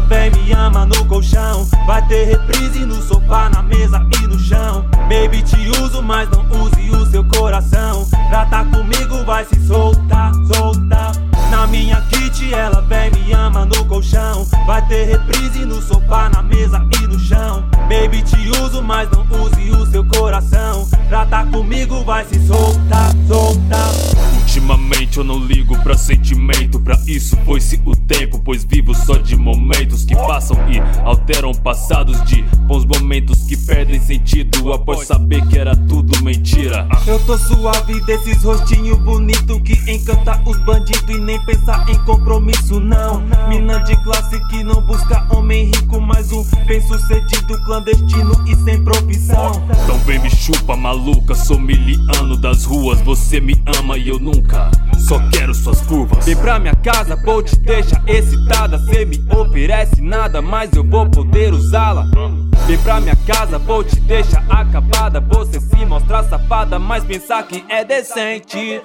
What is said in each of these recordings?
vem, me ama no colchão. Vai ter reprise no sofá, na mesa e no chão. Baby, te uso, mas não use o seu coração. Pra tá comigo vai se soltar, soltar. Na minha kit ela vem, me ama no colchão. Vai ter reprise no sofá, na mesa e no chão. Baby, te uso, mas não use o seu coração. Pra tá comigo vai se soltar, soltar. Ultimamente eu não ligo pra sentimento, pra isso foi-se o tempo, pois vivo só de momentos que passam e alteram passados, de bons momentos que perdem sentido após saber que era tudo mentira. Eu tô suave desses rostinhos bonito que encanta os bandidos e nem pensar em compromisso não. Mina de classe que não busca homem rico, mas um bem-sucedido clandestino e sem profissão. Então vem me chupa maluca, sou miliano das ruas, você me ama e eu nunca, só quero suas curvas. Vem pra minha casa, pô, te deixa excitada. Cê me oferece nada, mas eu vou poder usá-la. Vem pra minha casa, pô, te deixa acabada. Você se mostra safada, mas pensar que é decente.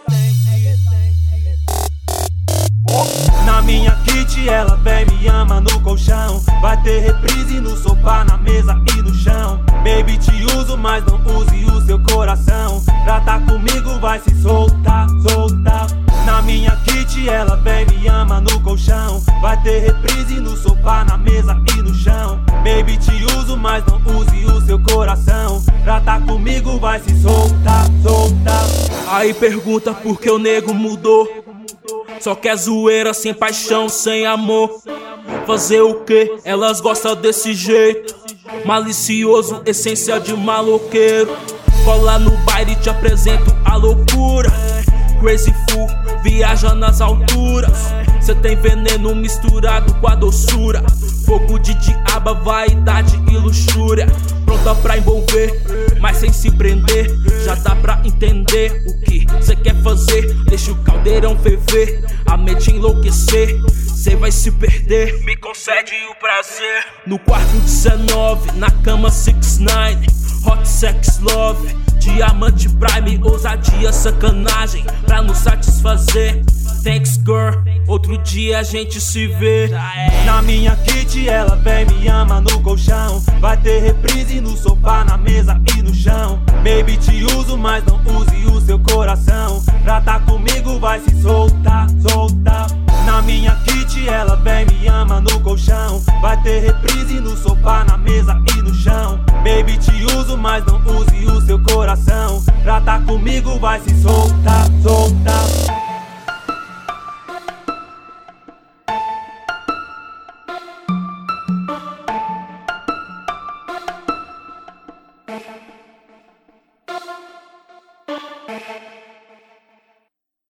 Na minha kit ela vem, me ama no colchão. Vai ter reprise no sofá, na mesa e no chão. Baby, te uso, mas não use o seu coração. Pra tá comigo vai se soltar, soltar. Na minha kit ela vem, me ama no colchão. Vai ter reprise no sofá, na mesa e no chão. Baby, te uso, mas não use o seu coração. Pra tá comigo vai se soltar, soltar. Aí pergunta por que o nego mudou. Só quer zoeira, sem paixão, sem amor. Fazer o que? Elas gostam desse jeito. Malicioso, essência de maloqueiro. Cola no baile e te apresento a loucura. Crazy Fool, viaja nas alturas. Cê tem veneno misturado com a doçura. Fogo de diaba, vaidade e luxúria. Pronta pra envolver, mas sem se prender. Já dá pra entender o que cê quer fazer. Deixa o caldeirão ferver, a mente enlouquecer. Cê vai se perder, me concede o prazer. No quarto 19, na cama 6ix9ine. Hot sex love, diamante prime, ousadia, sacanagem pra nos satisfazer. Thanks girl, outro dia a gente se vê. Na minha kit ela vem, me ama no colchão. Vai ter reprise no sofá, na mesa e no chão. Baby, te uso, mas não use o seu coração. Pra tá comigo vai se soltar, soltar. Na minha kit ela vem, me ama no colchão. Vai ter reprise no sofá, na mesa e no chão. Baby, te uso, mas não use o seu coração. Pra tá comigo vai se soltar, soltar.